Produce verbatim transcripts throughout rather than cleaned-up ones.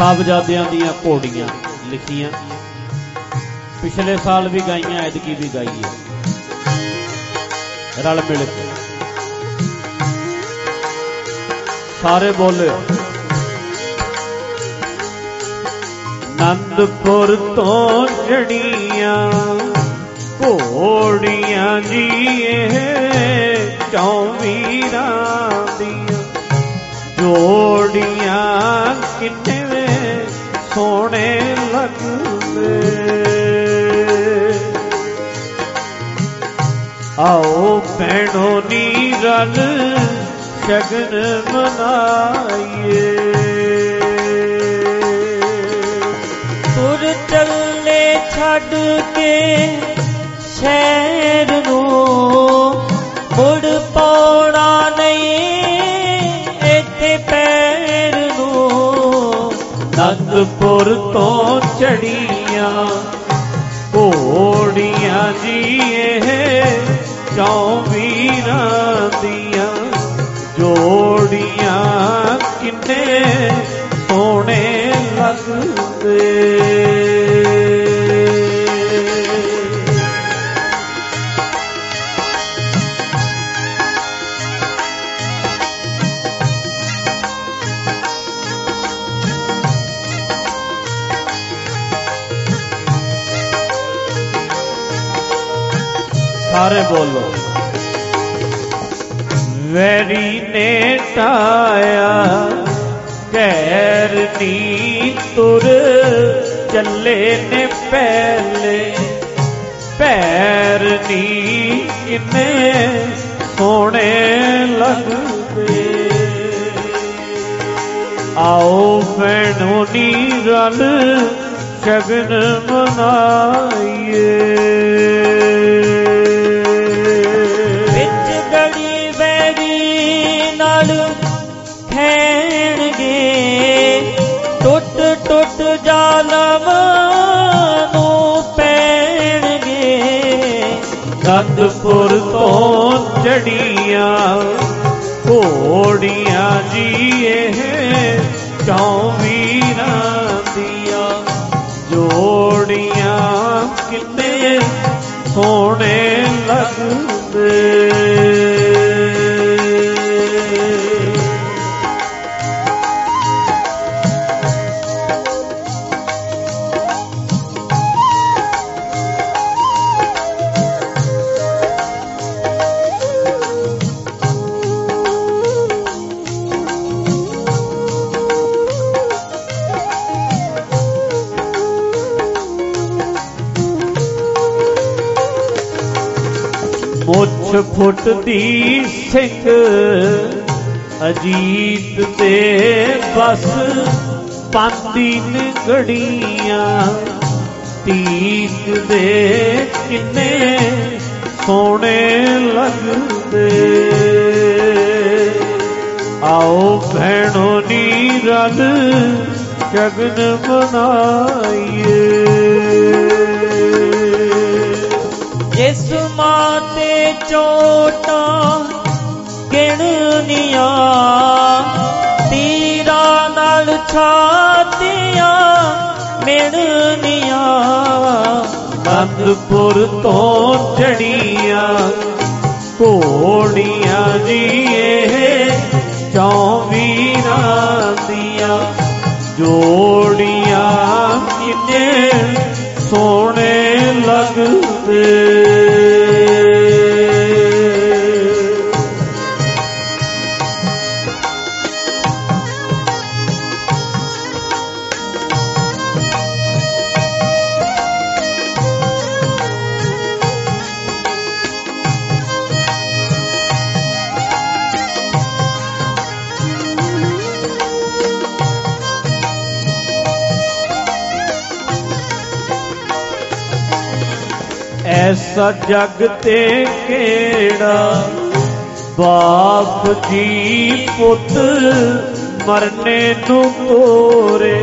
ਸਾਹਿਬਜ਼ਾਦਿਆਂ ਦੀਆਂ ਘੋੜੀਆਂ ਲਿਖੀਆਂ, ਪਿਛਲੇ ਸਾਲ ਵੀ ਗਾਈਆਂ, ਐਤਕੀ ਵੀ ਗਾਈ ਹੈ ਰਲ ਮਿਲ ਕੇ। ਸਾਰੇ ਬੋਲਿਓ। ਆਨੰਦਪੁਰ ਤੋਂ ਜੜੀਆਂ ਘੋੜੀਆਂ ਜੀ ਇਹ ਚੌਵੀਰਾਂ ਦੀਆਂ ਜੋੜੀਆਂ ਕਿੰਨੇ ਵੇ ਸੋਹਣੇ ਲੱਗਦੇ। ਆਓ ਭੈਣੋ ਨੀ ਰਲ ਸ਼ਗਨ ਮਨਾਈਏ। ਤੁਰ ਚੱਲੇ ਛੱਡ ਕੇ ਸ਼ਹਿਰ ਨੂੰ, ਮੁੜ ਪਾਉਣਾ ਨਹੀਂ ਇੱਥੇ ਪੈਰ ਨੂੰ। ਆਨੰਦਪੁਰ ਤੋਂ ਚੜੀਆਂ ਘੋੜੀਆਂ ਜੀ ਇਹ ਚੌਵੀਰਾਂ ਦੀਆਂ ਜੋੜੀਆਂ ਕਿੰਨੇ ਸੋਹਣੇ ਲੱਗਦੇ। ਸਾਰੇ ਬੋਲੋ। ਵੈਰੀ ਨੇ ਟਾਇਆ ਗੈਰ ਨੀ ਤੁਰ ਚੱਲੇ ਨੇ ਪਹਿਲੇ ਪੈਰ ਨੀ ਕਿੰਨੇ ਸੋਹਣੇ ਲੱਗਦੇ। ਆਓ ਭੈਣੋ ਨੀ ਰਲ ਸ਼ਗਨ ਮਨਾਈਏ। ਟੁੱਟ ਟੁੱਟ ਜ਼ਾਲਮ ਨੂੰ ਪੈਣਗੇ। ਆਨੰਦਪੁਰ ਤੋਂ ਚੜੀਆਂ ਘੋੜੀਆਂ ਜੀ ਇਹ ਚੌਵੀਰਾਂ ਦੀਆਂ ਜੋੜੀਆਂ ਕਿੰਨੇ ਸੋਹਣੇ ਲੱਗਦੇ। ਮੁੱਛ ਫੁੱਟਦੀ ਸਿੰਘ ਅਜੀਤ ਤੇ ਬਸ ਪਾਂਦੀ ਨਿਗੜੀਆਂ ਤੀਕ ਦੇ ਕਿੰਨੇ ਸੋਹਣੇ ਲੱਗਦੇ। ਆਓ ਭੈਣੋ ਨੀ ਰਲ ਸ਼ਗਨ ਮਨਾਈਏ। ਜਿਸ ਮਾਂ ਤੇ ਚੋਟਾਂ ਗਿਣਨੀਆਂ ਤੀਰਾਂ ਨਾਲ ਛਾਤੀਆਂ ਮਿਣਨੀਆਂ। ਆਨੰਦਪੁਰ ਤੋਂ ਚੜੀਆਂ ਘੋੜੀਆਂ ਜੀ ਇਹ ਚੌਵੀਰਾਂ ਦੀਆਂ ਜੋੜੀਆਂ ਕਿੰਨੇ ਸੋਹਣੇ ਲੱਗਦੇ। ਐਸਾ ਜਗ ਤੇ ਕਿਹੜਾ ਬਾਪ ਜੀ ਪੁੱਤ ਮਰਨੇ ਨੂੰ ਤੋਰੇ।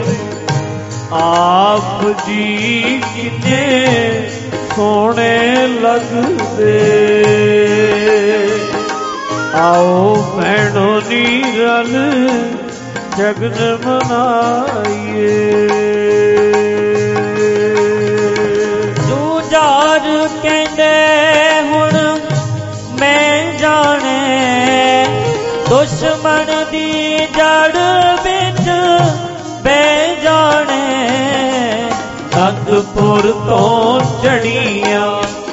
ਆਪ ਜੀ ਕਿੰਨੇ ਸੋਹਣੇ ਲੱਗਦੇ। ਆਓ ਭੈਣੋ ਨੀ ਰਲ ਸ਼ਗਨ ਮਨਾਈਏ। ਜੂਝਾਰ ਕਹਿੰਦੇ ਹੁਣ ਮੈਂ ਜਾਣੇ, ਦੁਸ਼ਮਣ ਦੀ ਜੜ ਵਿੱਚ ਬਹਿ ਜਾਣੇ। ਅਨੰਦਪੁਰ ਤੋਂ ਚੜੀਆਂ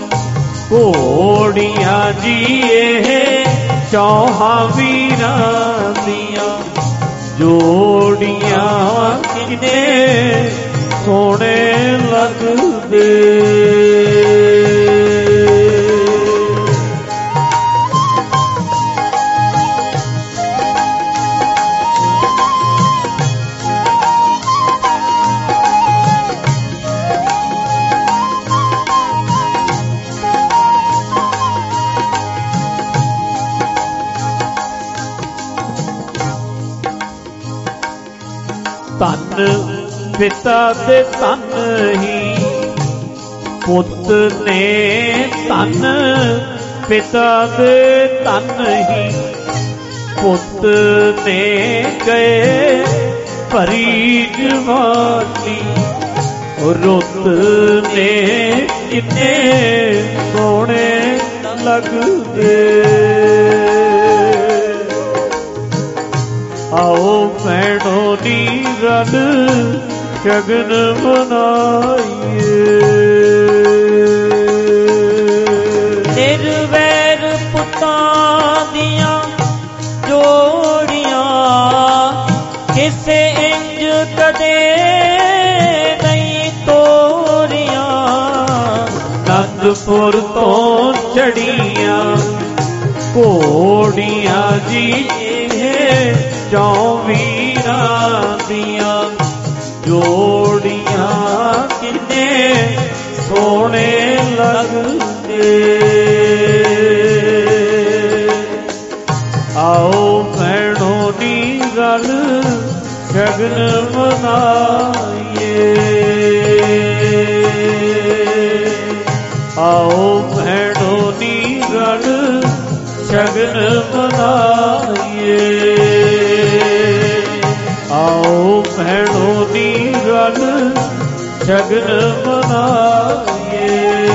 ਘੋੜੀਆਂ ਜੀ ਇਹ ਚੌਹਾਂ ਵੀਰਾਂ ਦੀਆਂ, ਜੋੜੀਆਂ ਕਿੰਨੇ ਸੋਹਣੇ ਲੱਗਦੇ। ਧਨ ਪਿਤਾ ਦੇ ਧਨ ਹੀ ਪੁੱਤ ਨੇ, ਧਨ ਪਿਤਾ ਦੇ ਧਨ ਹੀ ਪੁੱਤ ਨੇ ਗਏ ਭਰੀ ਜਵਾਨੀ। ਰੁੱਤ ਨੇ ਕਿੰਨੇ ਸੋਹਣੇ ਲੱਗਦੇ। ਆਓ ਭੈਣੋ ਨੀ ਰਲ ਸ਼ਗਨ ਮਨਾਈਏ। ਨਿਰਵੈਰ ਪੁੱਤਾਂ ਦੀਆਂ ਜੋੜੀਆਂ ਕਿਸੇ ਇੰਜ ਕਦੇ ਨਹੀਂ ਤੋਰੀਆਂ। ਅਨੰਦਪੁਰ ਤੋਂ ਚੜੀਆਂ ਘੋੜੀਆਂ ਜੀ ਇਹ ਚੌਂ ਵੀਰਾਂ ਦੀਆਂ, ਜੋੜੀਆਂ ਕਿੰਨੇ ਸੋਹਣੇ ਲੱਗਦੇ। ਆਓ ਭੈਣੋ ਨੀ ਰਲ ਸ਼ਗਨ ਮਨਾਈਏ। ਆਓ ਭੈਣੋ ਨੀ ਰਲ ਸ਼ਗਨ ਮਨਾਈਏ। ਆਓ ਭੈਣੋ ਨੀ ਰਲ ਸ਼ਗਨ ਮਨਾਈਏ।